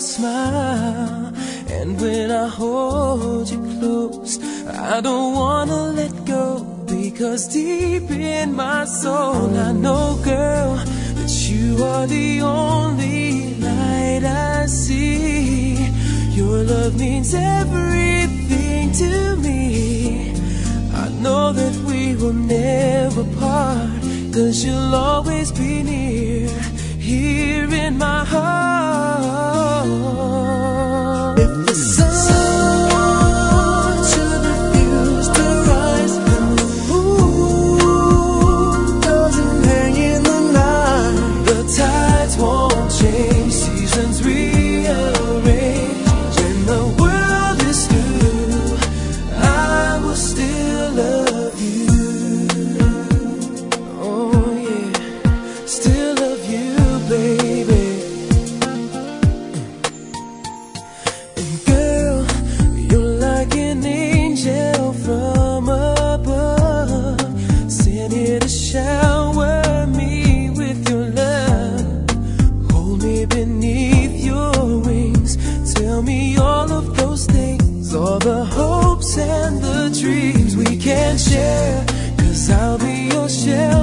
smile, and when I hold you close, I don't wanna let go, because deep in my soul I know, girl, that you are the only light I see. Your love means everything to me. I know that we will never part, 'cause you'll always be near, here in my heart. If the sun should refuse to rise, and the moon doesn't hang in the night, the tides won't change, seasons rearrange, when the world is through, I will still love you. Oh yeah, still love you, baby. And girl, you're like an angel from above, sent here to shower me with your love. Hold me beneath your wings, tell me all of those things, all the hopes and the dreams we can share, 'cause I'll be your shelter